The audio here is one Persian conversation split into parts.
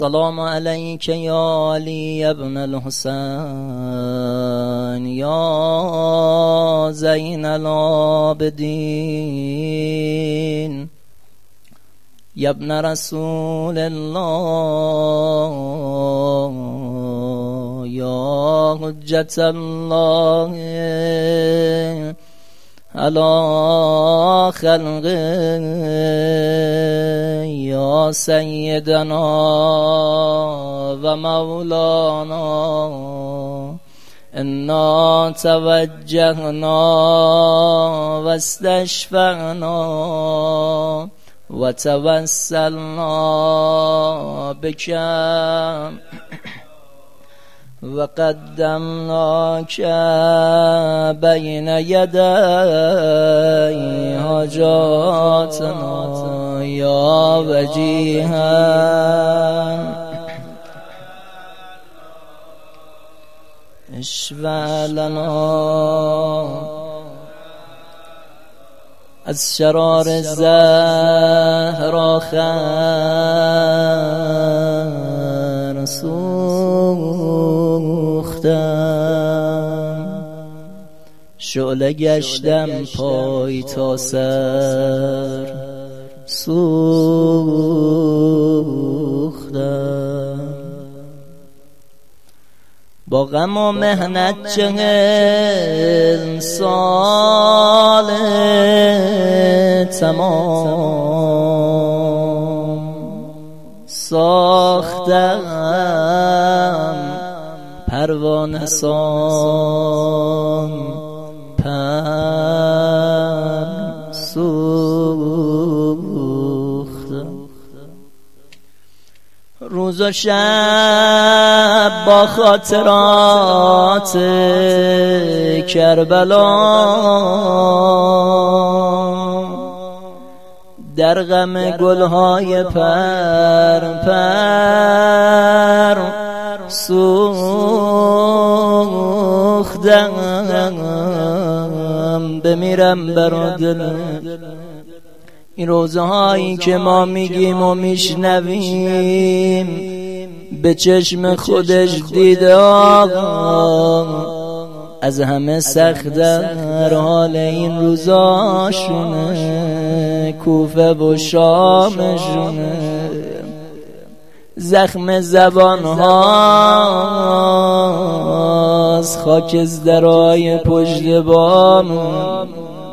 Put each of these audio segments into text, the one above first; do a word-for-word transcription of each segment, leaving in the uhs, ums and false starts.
السلام عليك يا علي ابن الحسين يا زين العابدين يا ابن رسول الله يا حجة الله على خلقه يا سيدنا ومولانا إنا توجهنا واستشفعنا وتوسلنا بك وقدمناك بين يدي حاجاتنا يا وجيها اشفع لنا از شرار الزهر خیر سوختم شعله گشتم پای تا سر سوختم با غم و مهنت چهل سال تمام ساختم پروانه سان پر سوختم روز و شب با خاطرات کربلا در غم گلهای پر پر سوختم بمیرم برا دل این روزهایی که ما میگیم و میشنویم به چشم خودش دیده آقا از همه سخت در حال این روزاشونه کوفه و شامشونه زخم زبان هاست خاکسترهای پشت بامون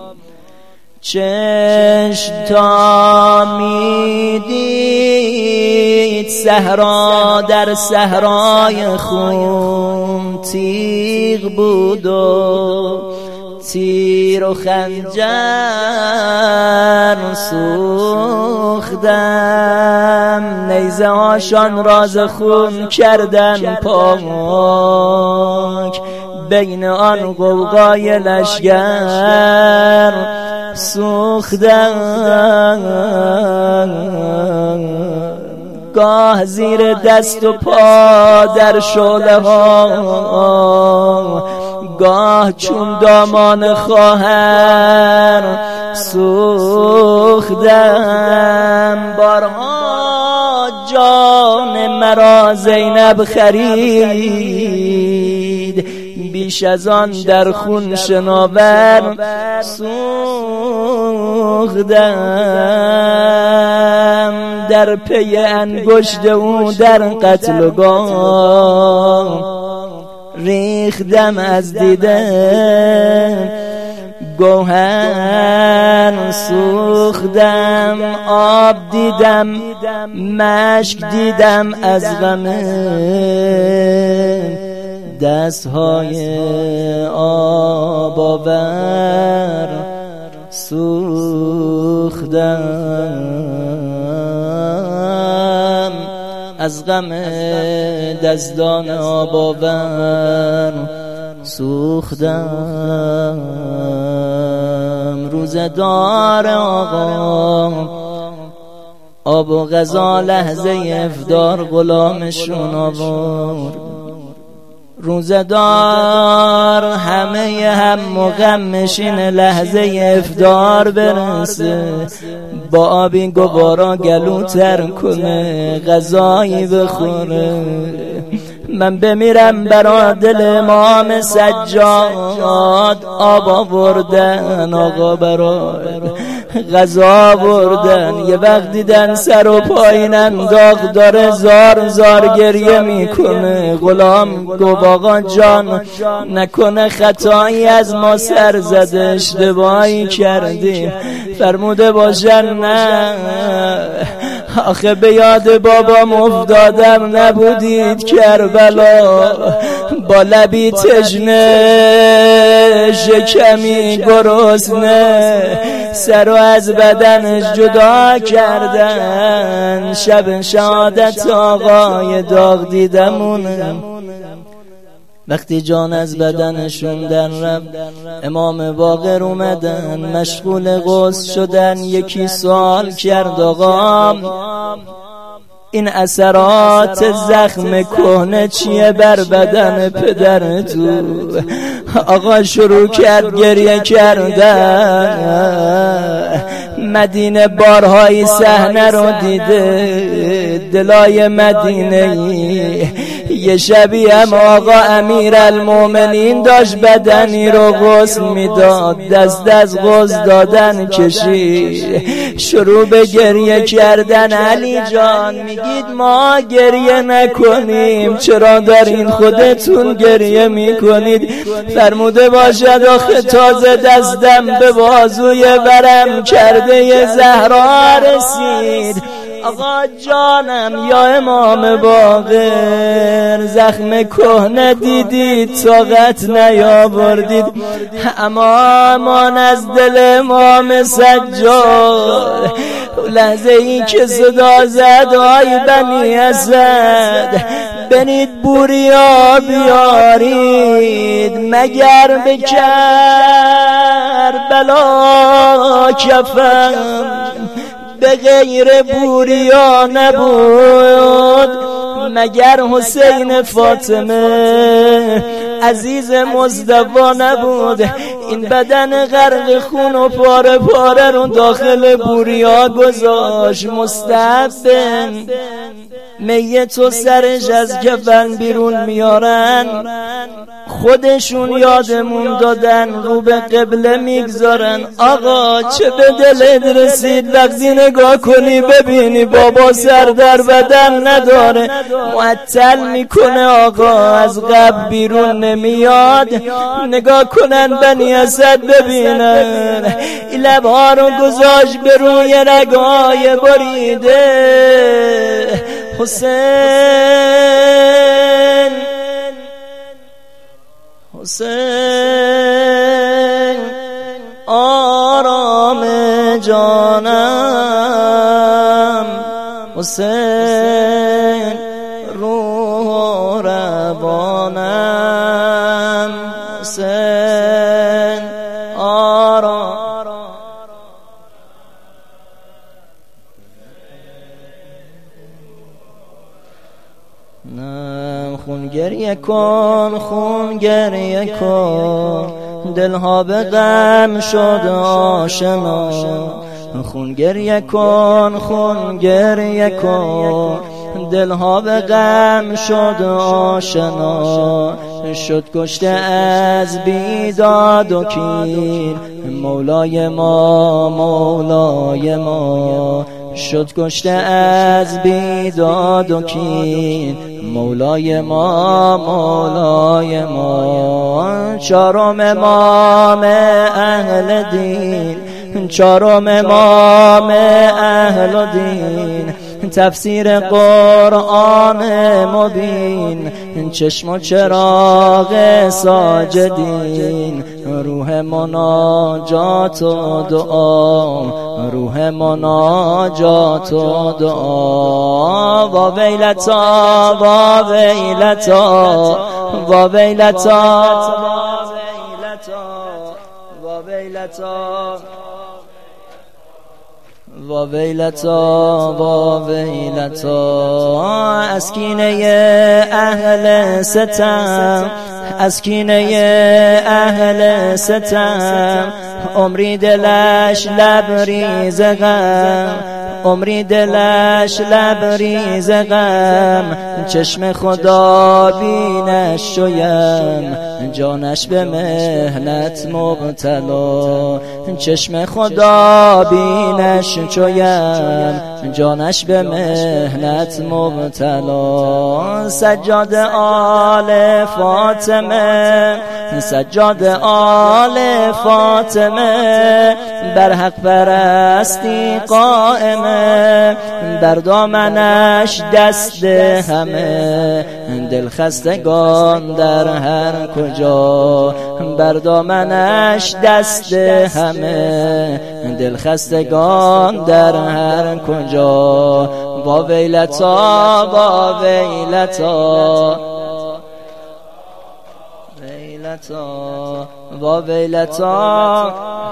چشم تا میدید صحرا در صحرای خون تیغ بود و تیر و خنجر سوختم نیزه هاشان راز خون کردن پاک بین آن غوغای لشگر سوختم گاه زیر دست و پا در شعله ها گاه چون دامان خواهر سوختم بارها جان مرا زینب خرید بیش از آن در خون شناور سوختم در پی انگشت او در قتل و گام ریختم از دیده گوهر سوختم آب دیدم مشک دیدم از غم دستهای آب آور سوختم از غم دزدان آب آور سوختم روزه دار آقا آب و غذا لحظه افطار غلامشون آورد روزدار همه هم مغمشین لحظه افطار برسه، با آبی گوارا گلو تر کنه، غذایی بخوره. من بمیرم برا دل امام سجاد، آب آوردن آقا برا غذا بردن. یه وقت دیدن سر و پایین انداخت، داره زار زار گریه میکنه. غلام گفت آقا جان نکنه خطایی از ما سر زده، اشتباهی کردیم. فرموده باشن نه، آخه به یاد بابام افتادم، نبودید کربلا. با لبی تشنه شکمی گرسنه، سر و از بدنش جدا کردن. شب شهادت آقای داغ دیدمونه، وقتی جان از بدنشون در رفت امام باقر اومدن مشغول غسل شدن. یکی سوال کرد آقا این اثرات زخم کهنه چیه بر بدن پدر تو؟ آقا شروع کرد گریه کردن. مدینه بارهای صحنه رو دیده، دلای مدینه یه شبی هم آقا امیر المومنین داشت بدنی رو غسل میداد، دست از غسل دادن کشید، شروع به گریه کردن. علی جان میگید ما گریه نکنیم، چرا دارین خودتون گریه میکنید؟ فرموده باشد آخه تازه دستم به بازوی ورم کرده ی زهرا رسید. آقا جانم یا امام باقر زخم کهنه دیدید طاقت نیاوردید، اما امان از دل امام سجاد. لحظه ای که صدا زد آی بنی اسد بنید بوریا بیارید، مگر به کربلا کفن به غیر بوریا نبود، مگر حسین فاطمه عزیز مصطفی نبود. این بدن غرق خون و پاره پاره رو داخل بوریا گذاشت. مستعفن میت و سرش از کفن بیرون میارن، خودشون یادمون دادن رو به قبله میگذارن. آقا چه به دلت رسید وقتی نگاه کنی ببینی بابا سر در بدن نداره، معطل میکنه آقا از قبل بیرون نمیاد. نگاه کنن بنی اسد ببینن این لبها رو گذاشت به روی رگای بریده. حسین حسین آرام جانم، حسین روح روانم، حسین آرام. نه خون گریه کن، خون گریه کن، دلها به غم شد آشنا. خون گریه کن، خون گریه کن، دلها به غم شد آشنا. شد کشته از بیداد و کین مولای ما، مولای ما. شد کشته از بیداد و کین مولای ما، مولای ما. چهارم امام اهل دین، چهارم امام اهل دین، تفسیر قرآن مبین، چشم و چراغ ساجدین. روح مناجات و دعا، روح مناجات و دعا. و ویلتا و ویلتا و ویلتا و ویلتا وا ویلتا وا ویلتا از کینه اهل ستم، از کینه اهل ستم، عمری دلش لبریز غم، عمری دلش لبریز غم، چشم خدا بینش شویم، جانش به مهنت مبتلا، چشم خدا بینش شویم، جانش به مهنت مبتلا. سجاد آل فاطمه، سجاد آل فاطمه، بر حق پرستی قائمه، بر دامنش دست همه، دلخستگان در هر کجا، بر دامنش دست همه، دلخستگان در هر کجا. وا ویلتا وا ویلتا ویلتا وا ویلتا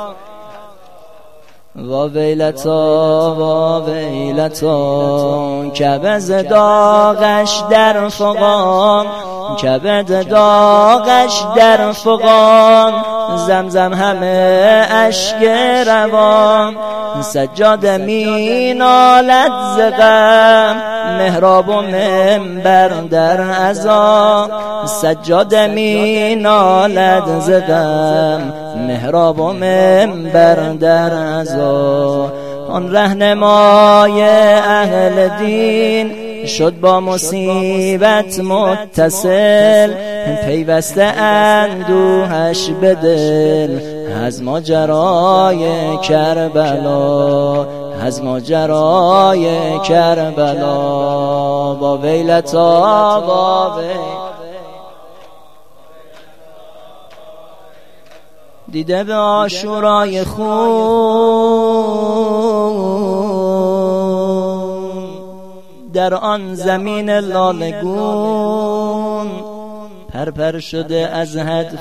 وا ویلتا وا ویلتا، کبد داغش در فغان، کبد داغش در فغان، زمزم همه اشک روان، سجاد می نالد ز غم، محراب و منبر در عزا، سجاد می نالد ز غم، محراب و منبر در عزا. آن رهنمای اهل دین شد با مصیبت متصل، پیوسته اندوهش به دل از ماجرای کربلا، از ماجرای کربلا. با ویلتا با ویلتا، دیده به عاشورای خون، در آن زمین لالگون، پرپر شده از حد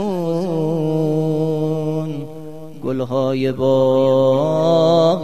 فزون، گلهای باغ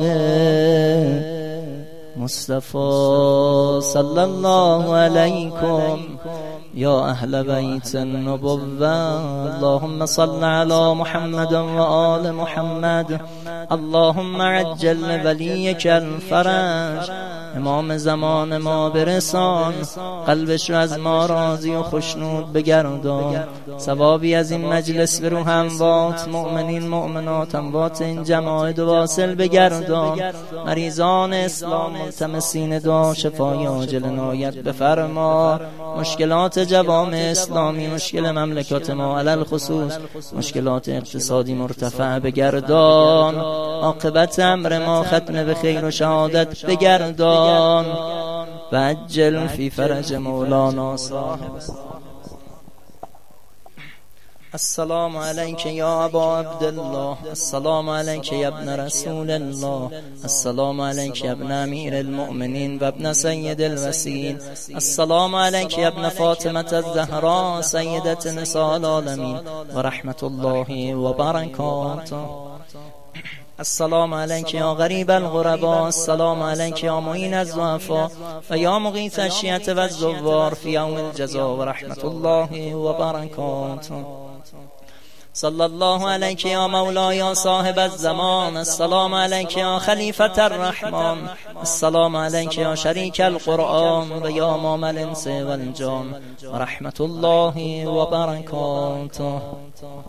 مصطفی صلی الله علیکم یا اهل بیت النبوة. اللهم صل على محمد و آل محمد. اللهم عجل ولیک الفرج، امام زمان ما برسان، قلبش رو از ما راضی و خوشنود بگردان. ثوابی از این مجلس به روح اموات مؤمنین مؤمنات، اموات این جماعت واصل بگردان. مریضان اسلام ملتمسین دعا شفای عاجل عنایت بفرما. مشکلات جوامع اسلامی، مشکل مملکت ما علل خصوص، مشکلات اقتصادی مرتفع بگردان. عاقبت امر ما ختم به خیر و شهادت بگردان. و عجل فی فرج مولانا صاحب. السلام علیک یا ابا عبدالله، السلام علیک یا ابن رسول الله، السلام علیک یا ابن امیر المؤمنین و ابن سید الوسیل، السلام علیک یا ابن فاطمة الزهراء سیدة نساء العالمین و رحمت الله و برکاته. السلام علیک یا غریب الغرباء، السلام علیک یا معین الضعفاء و یا مغیث الشیعة و الزوار فی یوم الجزا و رحمت الله و برکاته. صلی الله علیک یا مولا صاحب الزمان، السلام علیک یا خلیفة الرحمن، السلام علیک یا شریک القرآن و یا امام الانس والجان و رحمت الله و برکاته.